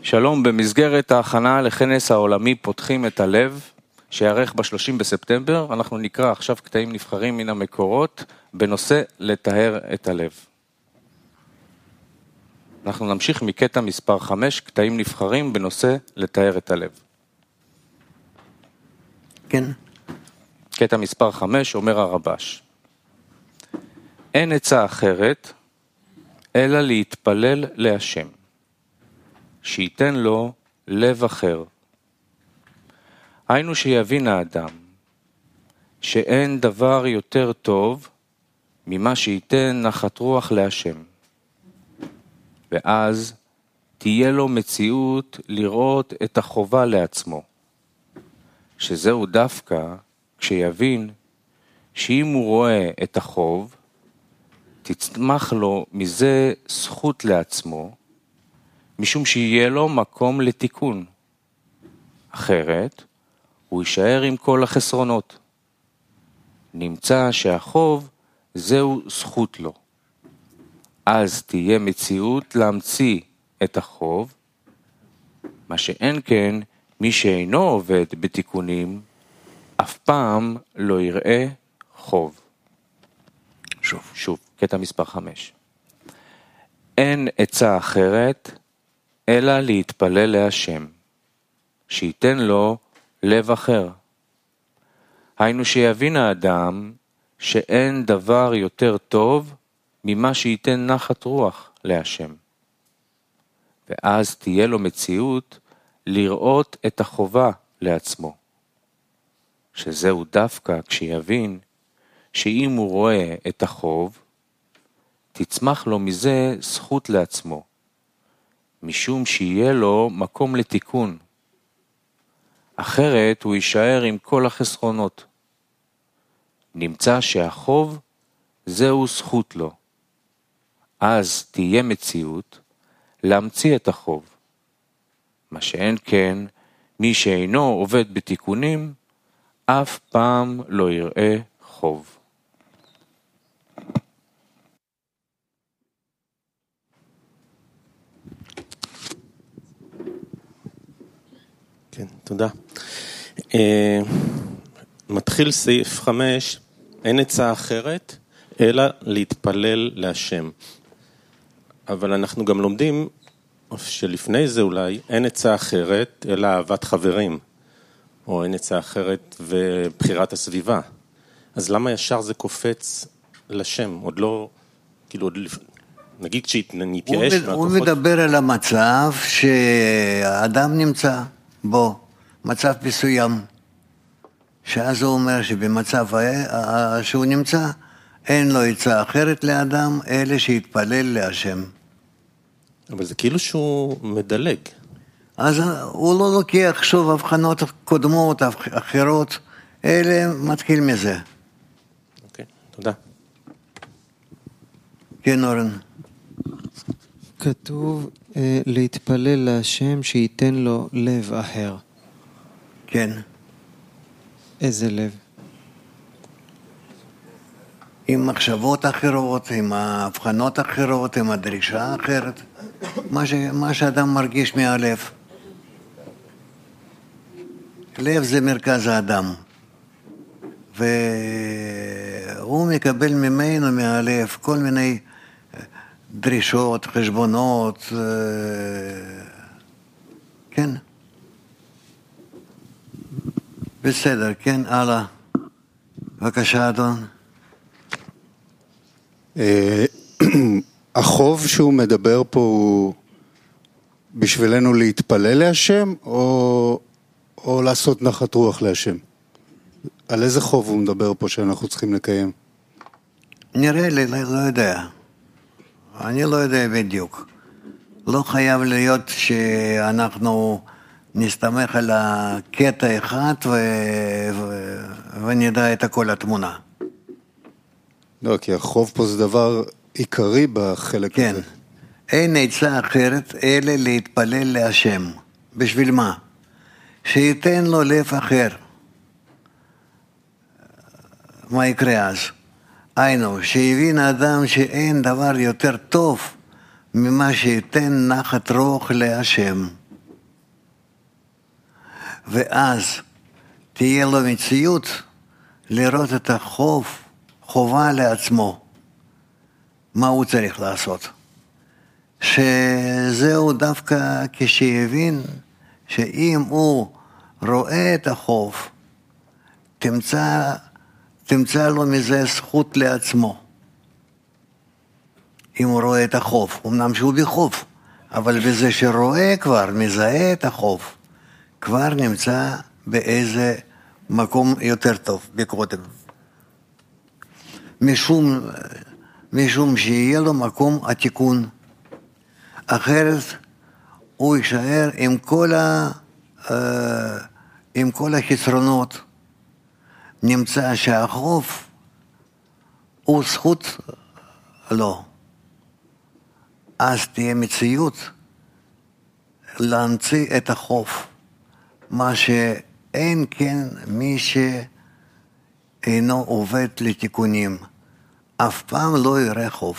שלום, במסגרת ההכנה לכנס העולמי פותחים את הלב, שיערך ב-30 בספטמבר, אנחנו נקרא עכשיו קטעים נבחרים מן המקורות, בנושא לטהר את הלב. אנחנו נמשיך מקטע מספר 5, קטעים נבחרים בנושא לטהר את הלב. כן. קטע מספר 5 אומר הרבש. אין עצה אחרת, אלא להתפלל להשם, שייתן לו לב אחר. היינו שיבין האדם, שאין דבר יותר טוב ממה שייתן נחת רוח להשם. ואז תהיה לו מציאות לראות את החובה לעצמו, שזהו דווקא כשיבין שאם הוא רואה את החוב, תצמח לו מזה זכות לעצמו, משום שיהיה לו מקום לתיקון. אחרת, הוא יישאר עם כל החסרונות. נמצא שהחוב זהו זכות לו. אז תהיה מציאות להמציא את החוב, מה שאין כן מי שאינו עובד בתיקונים, אף פעם לא יראה חוב. שוב, קטע מספר 5. אין עצה אחרת, אלא להתפלל להשם, שייתן לו לב אחר. היינו שיבין האדם שאין דבר יותר טוב ממה שייתן נחת רוח להשם. ואז תהיה לו מציאות לראות את החובה לעצמו, שזהו דווקא כשיבין שאם הוא רואה את החוב, תצמח לו מזה זכות לעצמו, משום שיהיה לו מקום לתיקון. אחרת הוא יישאר עם כל החסרונות. נמצא שהחוב זהו זכות לו. אז תהיה מציאות להמציא את החוב. מה שאין כן, מי שאינו עובד בתיקונים, אף פעם לא יראה חוב. כן, תודה. מתחיל סעיף 5, אין עצה אחרת, אלא להתפלל להשם. אבל אנחנו גם לומדים שלפני זה אולי אין עצה אחרת, אלא אהבת חברים, או אין עצה אחרת ובחירת הסביבה. אז למה ישר זה קופץ לשם? עוד לא, כאילו עוד נגיד כשנתייאש מהכוחות. הוא מדבר על המצב שהאדם נמצא בו, מצב מסוים, שאז הוא אומר שבמצב שהוא נמצא, אין לו עצה אחרת לאדם, אלא שיתפלל להשם. אבל זה כאילו שהוא מדלג. אז הוא לא לוקח שוב הבחנות קודמות, אחרות, אלא מתחיל מזה. אוקיי, תודה. כן, אורן. כתוב להתפלל להשם שייתן לו לב אחר. כן. איזה לב? עם מחשבות אחרות, עם הבחנות אחרות, עם הדרישה האחרת. מה שאדם מרגיש מהלב. לב זה מרכז האדם. והוא מקבל ממנו, מהלב, כל מיני דרישות, חשבונות, כן. בסדר, כן, הלאה. בבקשה, אדון. החוב שהוא מדבר פה הוא בשבילנו להתפלל להשם או לעשות נחת רוח להשם? על איזה חוב הוא מדבר פה שאנחנו צריכים לקיים? נראה לי, לא יודע. אני לא יודע בדיוק. לא חייב להיות שאנחנו נסתמך על הקטע אחד ונדע את כל התמונה. לא, כי החוב פה זה דבר עיקרי בחלק כן. הזה. אין עצה אחרת אלא להתפלל להשם. בשביל מה? שייתן לו לב אחר. מה יקרה אז? היינו, שהבין האדם שאין דבר יותר טוב ממה שייתן נחת רוח להשם. ואז תהיה לו מציאות לראות את חובה לעצמו, מה הוא צריך לעשות. שזהו דווקא כשהבין שאם הוא רואה את החוב, תמצא לו מזה זכות לעצמו. אם הוא רואה את החוב, אמנם שהוא בחוב, אבל בזה שרואה כבר, מזהה את החוב, כבר נמצא באיזה מקום יותר טוב בקודם. משום שיהיה לו מקום התיקון. אחרת הוא יישאר עם כל החסרונות. נמצא שהחוב הוא זכות לא. אז תהיה מציאות להמציא את החוב. מה שאין כן מי שאינו עובד לתיקונים. אף פעם לא יראה חוב.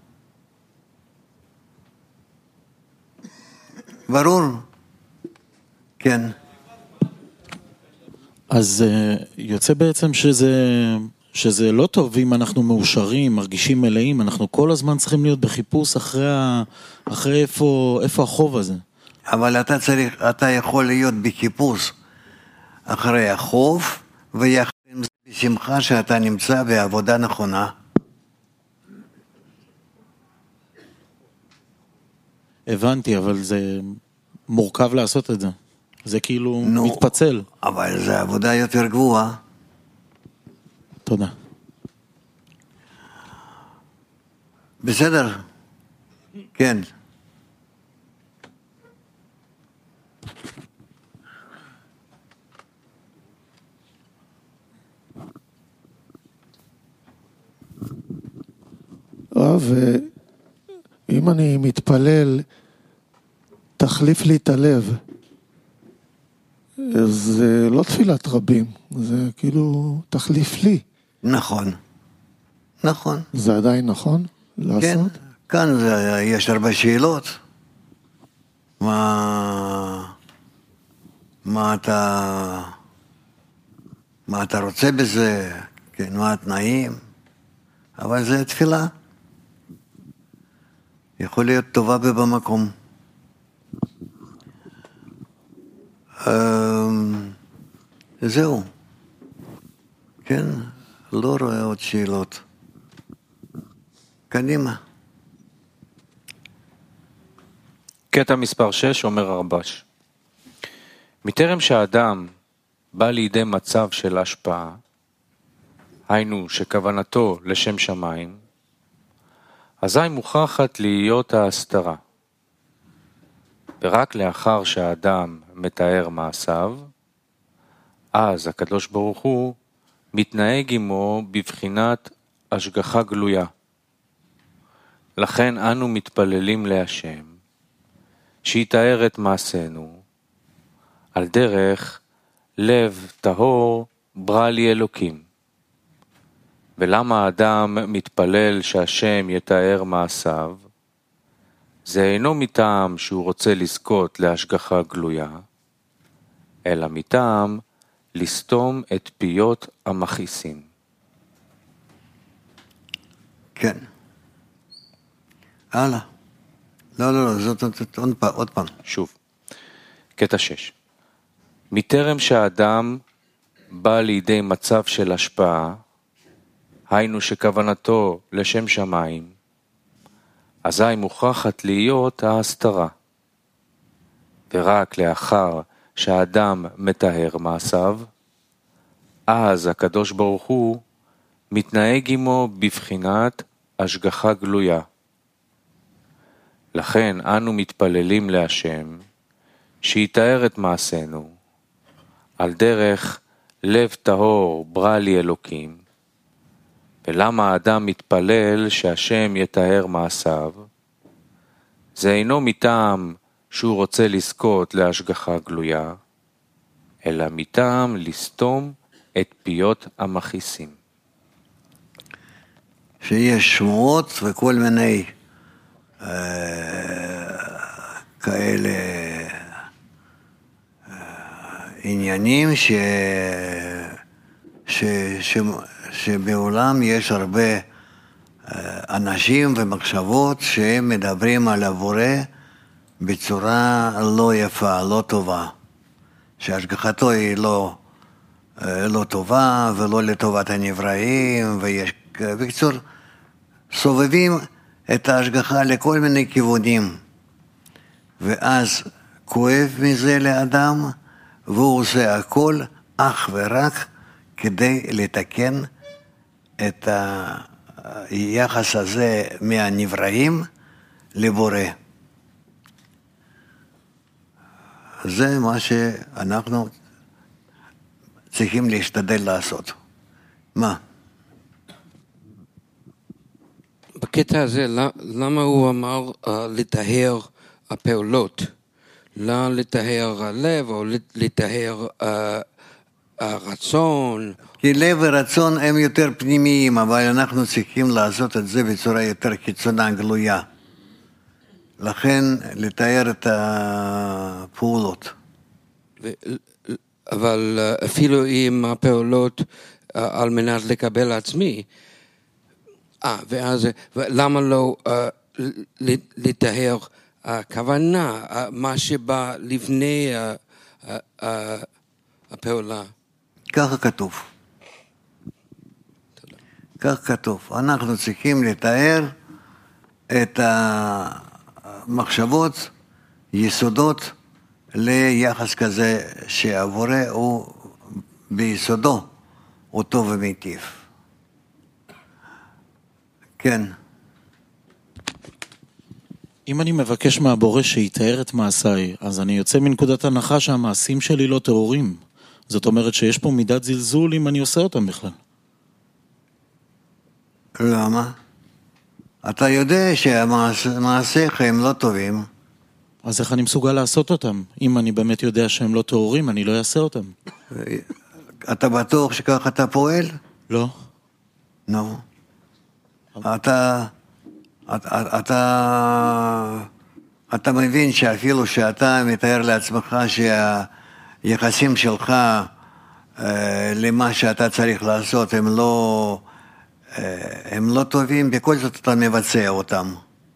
ברור? כן. אז יוצא בעצם שזה לא טוב אם אנחנו מאושרים, מרגישים מלאים, אנחנו כל הזמן צריכים להיות בחיפוש אחרי איפה החוב הזה. אבל אתה יכול להיות בחיפוש אחרי החוב, ויחד עם זה בשמחה שאתה נמצא בעבודה נכונה. הבנתי, אבל זה מורכב לעשות את זה. זה כאילו מתפצל. אבל זה עבודה יותר גבוהה. תודה. בסדר? כן. אם אני מתפלל, תחליף לי את הלב. זה לא תפילת רבים, זה כאילו תחליף לי. נכון. נכון. זה עדיין נכון לעשות? כן, כאן יש הרבה שאלות. מה אתה רוצה בזה? כן, מה התנאים? אבל זה תפילה. יכול להיות טובה במקום. זהו. כן, לא רואה עוד שאלות. קדימה. קטע מספר 6 אומר הרב"ש. מטרם שהאדם בא לידי מצב של השפעה, היינו שכוונתו לשם שמיים, אזי מוכרחת להיות ההסתרה. ורק לאחר שהאדם מתאר מעשיו, אז הקדוש ברוך הוא מתנהג עמו בבחינת השגחה גלויה. לכן אנו מתפללים להשם, שיתאר את מעשינו, על דרך לב טהור ברא לי אלוקים. ולמה האדם מתפלל שהשם יתאר מעשיו? זה אינו מטעם שהוא רוצה לזכות להשגחה גלויה, אלא מטעם לסתום את פיות המכעיסים. כן. הלאה. לא, זאת עוד פעם. שוב. קטע 6. מטרם שהאדם בא לידי מצב של השפעה, היינו שכוונתו לשם שמיים, אזי מוכרחת להיות ההסתרה. ורק לאחר שהאדם מטהר מעשיו, אז הקדוש ברוך הוא מתנהג עמו בבחינת השגחה גלויה. לכן אנו מתפללים להשם, שיתאר את מעשינו, על דרך לב טהור ברא לי אלוקים. ולמה האדם מתפלל שהשם יתאר מעשיו? זה אינו מטעם שהוא רוצה לזכות להשגחה גלויה, אלא מטעם לסתום את פיות המכעיסים. שיש שמועות וכל מיני כאלה עניינים שבעולם יש הרבה אנשים ומחשבות שהם מדברים על הבורא בצורה לא יפה, לא טובה. שהשגחתו היא לא טובה ולא לטובת הנבראים, בקיצור, סובבים את ההשגחה לכל מיני כיוונים, ואז כואב מזה לאדם, והוא עושה הכל אך ורק כדי לתקן את היחס הזה מהנבראים לבורא. זה מה שאנחנו צריכים להשתדל לעשות. מה? בקטע הזה, למה הוא אמר לטהר הפעולות? לא לטהר הלב או לטהר הרצון? כי לב ורצון הם יותר פנימיים, אבל אנחנו צריכים לעשות את זה בצורה יותר קיצונה, גלויה. לכן לתאר את הפעולות. אבל אפילו עם הפעולות על מנת לקבל עצמי, ואז למה לא לתאר הכוונה, מה שבא לפני הפעולה? ככה כתוב. כך כתוב. אנחנו צריכים לתאר את המחשבות, יסודות, ליחס כזה שהבורא הוא ביסודו, הוא טוב ומיטיב. כן. אם אני מבקש מהבורא שיתאר את מעשיי, אז אני יוצא מנקודת הנחה שהמעשים שלי לא טהורים. זאת אומרת שיש פה מידת זלזול אם אני עושה אותם בכלל. למה? אתה יודע שהמעשיך הם לא טובים. אז איך אני מסוגל לעשות אותם? אם אני באמת יודע שהם לא טהורים, אני לא אעשה אותם. אתה בטוח שכך אתה פועל? לא. נו. אתה מבין שאפילו שאתה מתאר לעצמך שהיחסים שלך למה שאתה צריך לעשות הם לא טובים, בכל זאת אתה מבצע אותם.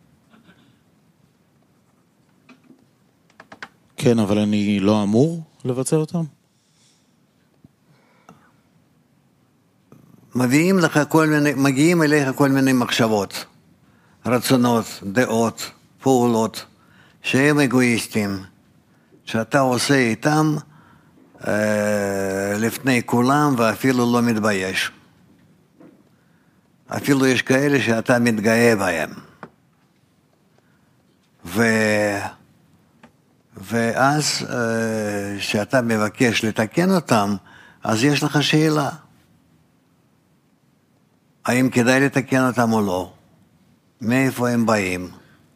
כן, אבל אני לא אמור לבצע אותם? מגיעים אליך כל מיני מחשבות, רצונות, דעות, פעולות, שהם אגואיסטים, שאתה עושה איתם לפני כולם ואפילו לא מתבייש. אפילו יש כאלה שאתה מתגאה בהם. ואז שאתה מבקש לתקן אותם, אז יש לך שאלה. האם כדאי לתקן אותם או לא? מאיפה הם באים?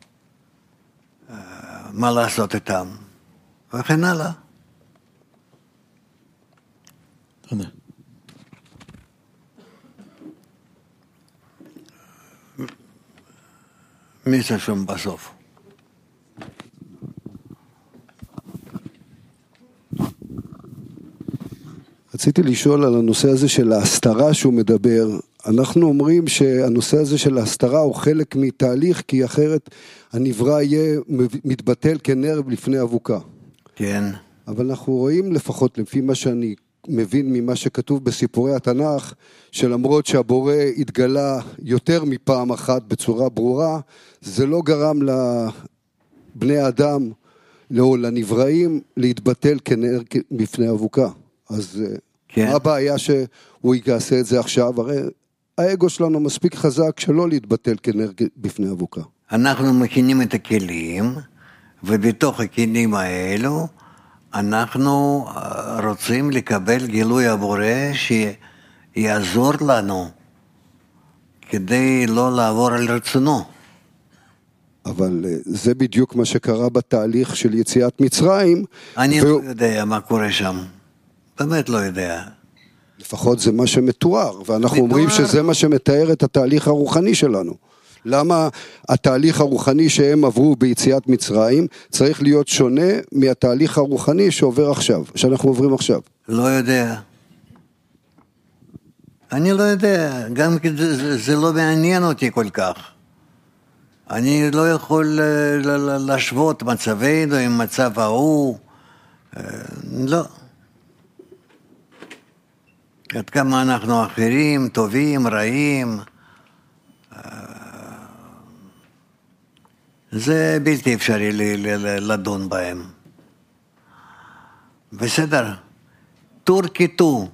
מה לעשות איתם? וכן הלאה. תודה. מי זה שם בסוף? רציתי לשאול על הנושא הזה של ההסתרה שהוא מדבר. אנחנו אומרים שהנושא הזה של ההסתרה הוא חלק מתהליך, כי אחרת הנברא יהיה מתבטל כנר לפני אבוקה. כן. אבל אנחנו רואים לפחות לפי מה שאני מבין ממה שכתוב בסיפורי התנ"ך, שלמרות שהבורא התגלה יותר מפעם אחת בצורה ברורה, זה לא גרם לבני האדם, לא לנבראים, להתבטל כנר לפני אבוקה. אז כן. מה הבעיה שהוא יעשה את זה עכשיו? הרי האגו שלנו מספיק חזק שלא להתבטל כנר בפני אבוקה. אנחנו מכינים את הכלים, ובתוך הכלים האלו, אנחנו רוצים לקבל גילוי הבורא שיעזור לנו, כדי לא לעבור על רצונו. אבל זה בדיוק מה שקרה בתהליך של יציאת מצרים. אני לא יודע מה קורה שם. באמת לא יודע. לפחות זה מה שמתואר, ואנחנו אומרים שזה מה שמתאר את התהליך הרוחני שלנו. למה התהליך הרוחני שהם עברו ביציאת מצרים צריך להיות שונה מהתהליך הרוחני שעובר עכשיו, שאנחנו עוברים עכשיו? לא יודע. אני לא יודע, גם כי זה לא מעניין אותי כל כך. אני לא יכול להשוות מצבנו עם מצב ההוא, לא. עד כמה אנחנו אחרים, טובים, רעים, זה בלתי אפשרי לדון בהם. בסדר, טור כיתו.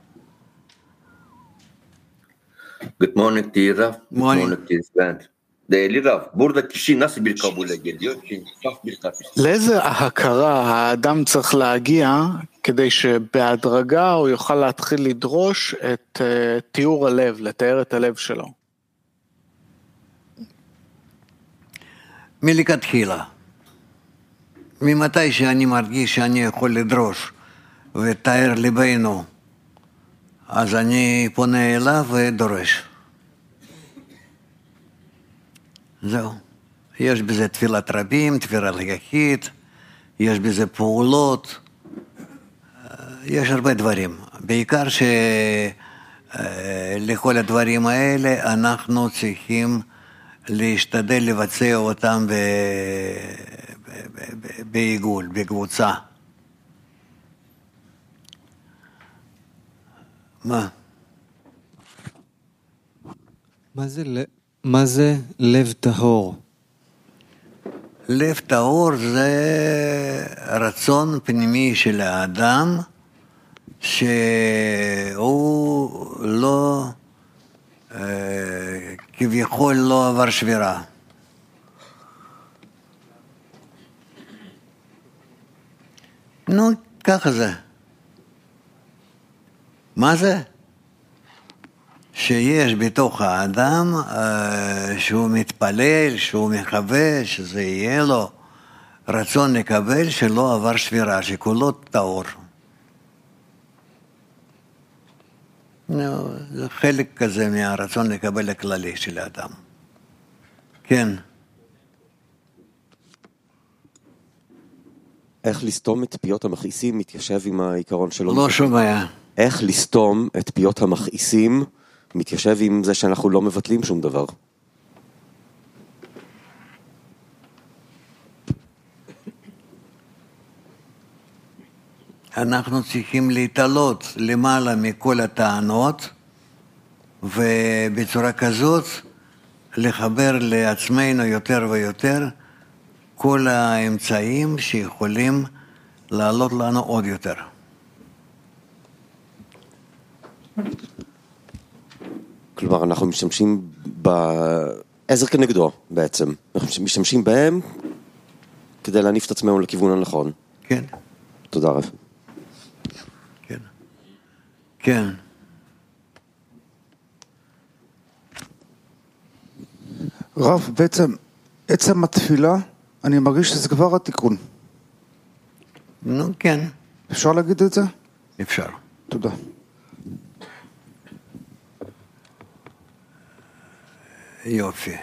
Good morning to you, Rav. Good Morning. morning to you, Sven. Değerli Rav, burada kişi nasıl bir kabule geliyor ki saf bir kalp istiyor. לאיזה ההכרה האדם צריך להגיע כדי שבהדרגה הוא יוכל להתחיל לדרוש את תיאור הלב, לתאר את הלב שלו? מלכתחילה. ממתי שאני מרגיש שאני יכול לדרוש ותאר ליבנו, אז אני פונה אליו ודורש. זהו. יש בזה תפילת רבים, תפילת יחיד, יש בזה פעולות, יש הרבה דברים. בעיקר שלכל הדברים האלה אנחנו צריכים להשתדל לבצע אותם בעיגול, בקבוצה. מה? מה זה לב טהור? לב טהור זה רצון פנימי של האדם שהוא לא, כביכול לא עבר שבירה. נו, ככה זה. מה זה? שיש בתוך האדם שהוא מתפלל, שהוא מקווה, שזה יהיה לו רצון לקבל שלא עבר שבירה, שכולו טהור. זה חלק כזה מהרצון לקבל הכללי של האדם. כן. איך לסתום את פיות המכעיסים מתיישב עם העיקרון שלו? לא שומע. איך לסתום את פיות המכעיסים מתיישב עם זה שאנחנו לא מבטלים שום דבר? אנחנו צריכים להתעלות למעלה מכל הטענות, ובצורה כזאת לחבר לעצמנו יותר ויותר כל האמצעים שיכולים לעלות לנו עוד יותר. כלומר, אנחנו משתמשים בעזר כנגדו בעצם. אנחנו משתמשים בהם כדי להניף את עצמנו לכיוון הנכון. כן. תודה רב. כן. כן. רב, בעצם עצם התפילה, אני מרגיש שזה כבר התיקון. נו, כן. אפשר להגיד את זה? אפשר. תודה. יופי.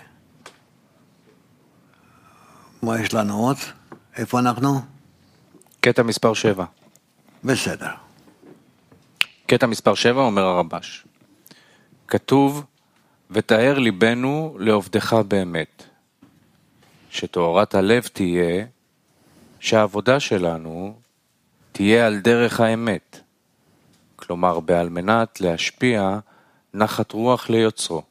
מה יש לנו עוד? איפה אנחנו? קטע מספר 7. בסדר. קטע מספר 7 אומר הרבש. כתוב, ותאר ליבנו לעובדך באמת. שתאורת הלב תהיה, שהעבודה שלנו תהיה על דרך האמת. כלומר, בעל מנת להשפיע נחת רוח ליוצרו.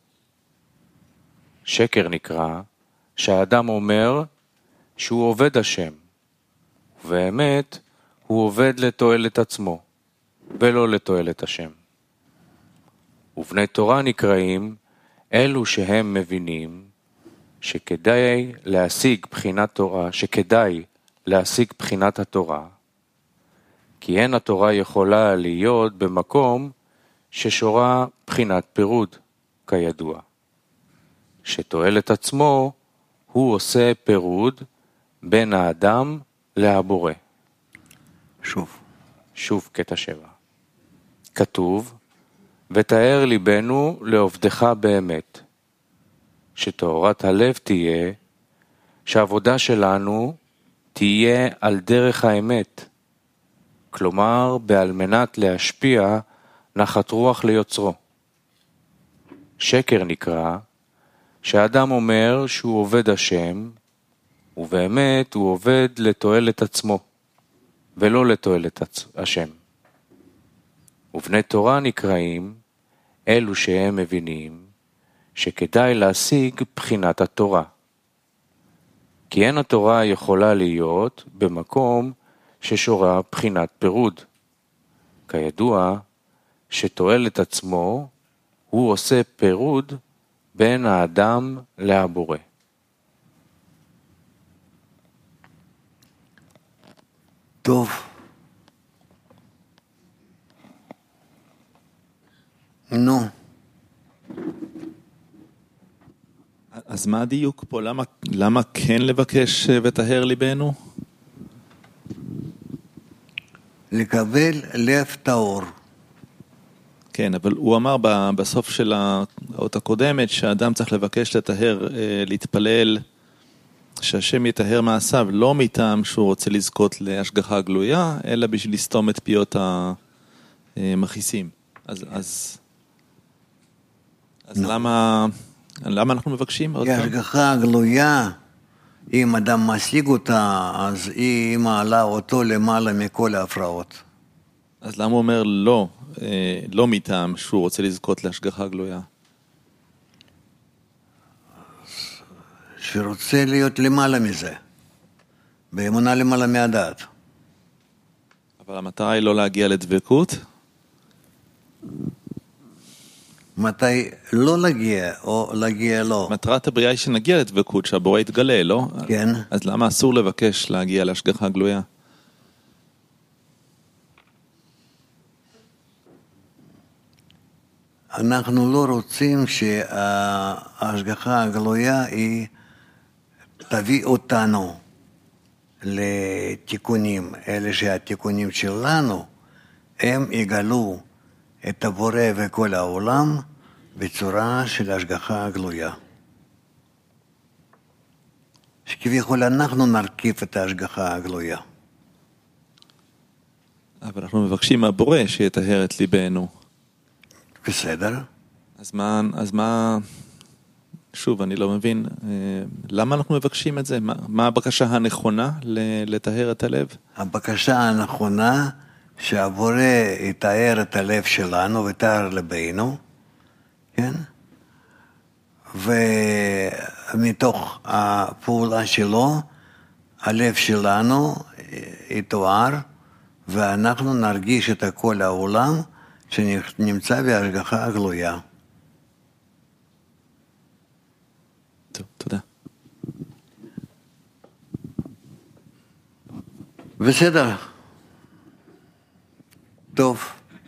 שקר נקרא שהאדם אומר שהוא עובד השם, ובאמת הוא עובד לתועלת עצמו, ולא לתועלת השם. ובני תורה נקראים אלו שהם מבינים שכדאי להשיג בחינת תורה, שכדאי להשיג בחינת התורה, כי אין התורה יכולה להיות במקום ששורה בחינת פירוד, כידוע. שתועלת עצמו הוא עושה פירוד בין האדם להבורא. שוב קטע 7. כתוב, ותאר ליבנו לעובדך באמת, שתאורת הלב תהיה שהעבודה שלנו תהיה על דרך האמת, כלומר בעל מנת להשפיע נחת רוח ליוצרו. שקר נקרא שהאדם אומר שהוא עובד השם, ובאמת הוא עובד לתועלת עצמו, ולא לתועלת השם. ובני תורה נקראים אלו שהם מבינים שכדאי להשיג בחינת התורה. כי אין התורה יכולה להיות במקום ששורה בחינת פירוד. כידוע שתועלת עצמו הוא עושה פירוד בין האדם להבורא. טוב. נו. אז מה הדיוק פה? למה כן לבקש ותהר ליבנו? לקבל לב טהור. כן, אבל הוא אמר בסוף של האות הקודמת שהאדם צריך לבקש לתהר, להתפלל, שהשם יתהר מעשיו, לא מטעם שהוא רוצה לזכות להשגחה גלויה, אלא בשביל לסתום את פיות המכיסים. אז למה אנחנו מבקשים? השגחה גלויה, אם אדם משיג אותה, אז היא מעלה אותו למעלה מכל ההפרעות. אז למה הוא אומר לא מטעם שהוא רוצה לזכות להשגחה גלויה? שרוצה להיות למעלה מזה, באמונה למעלה מהדעת. אבל המטרה היא לא להגיע לדבקות? מתי לא להגיע או להגיע לא? מטרת הבריאה היא שנגיע לדבקות, שהבורא יתגלה, לא? כן. אז למה אסור לבקש להגיע להשגחה גלויה? אנחנו לא רוצים שההשגחה הגלויה היא תביא אותנו לתיקונים, אלה שהתיקונים שלנו הם יגלו את הבורא וכל העולם בצורה של השגחה גלויה. שכביכול אנחנו נרכיב את ההשגחה הגלויה. אבל אנחנו מבקשים מהבורא שיתהר את ליבנו. בסדר. אז מה, שוב, אני לא מבין, למה אנחנו מבקשים את זה? מה הבקשה הנכונה לתהר את הלב? הבקשה הנכונה שהבורא יתאר את הלב שלנו ויתאר לבנו, כן? ומתוך הפעולה שלו, הלב שלנו יתואר, ואנחנו נרגיש את כל העולם שנמצא בהשגחה הגלויה. טוב, תודה. בסדר. טוב.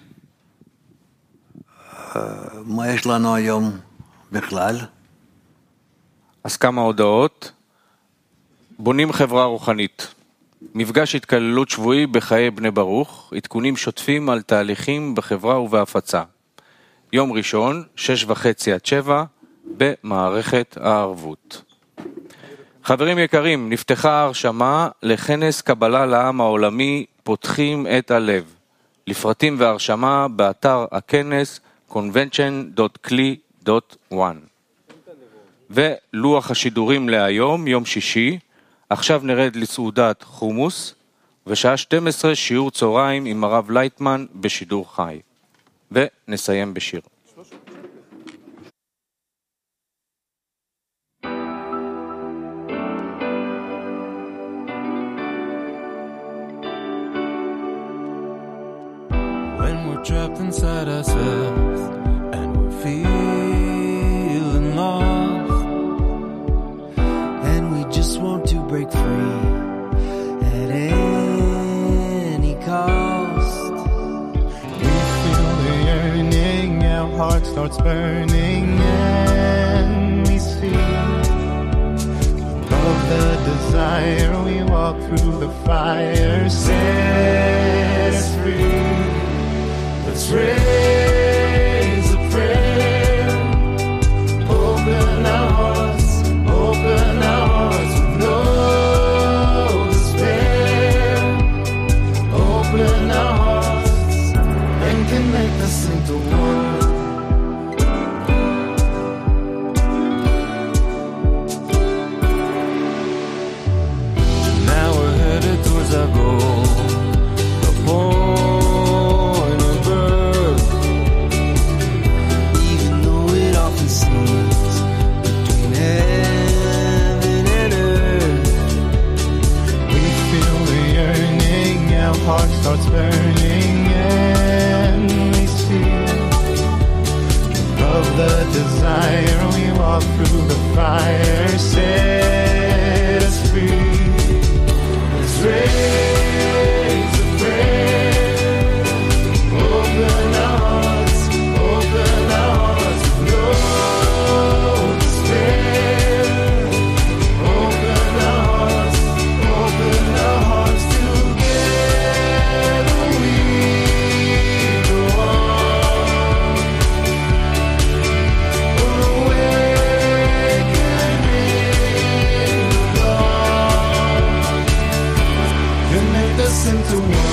מה יש לנו היום בכלל? אז כמה הודעות. בונים חברה רוחנית. מפגש התקללות שבועי בחיי בני ברוך, עדכונים שוטפים על תהליכים בחברה ובהפצה. יום ראשון, 6:30-7, במערכת הערבות. חברים יקרים, נפתחה הרשמה לכנס קבלה לעם העולמי, פותחים את הלב. לפרטים והרשמה באתר הכנס convention.kli.1. ולוח השידורים להיום, יום שישי, עכשיו נרד לסעודת חומוס, ושעה 12 שיעור צהריים עם הרב לייטמן בשידור חי. ונסיים בשיר. When we're trapped inside ourselves and we're feeling lost and we just want to break free at any cost. We feel the yearning, our heart starts burning and we see above the desire we walk through the fire, set us free. Let's raise a prayer, open our hearts. us into one. Now we're headed towards our goal, the point of birth. Even though it often seems between heaven and earth, we feel the yearning, our heart starts burning, and we see of the desire. We walk through the fire, set us free. Let's raise a prayer, open our hearts, no despair. Open our hearts, together we go on. Awakening the dawn, connect us into one.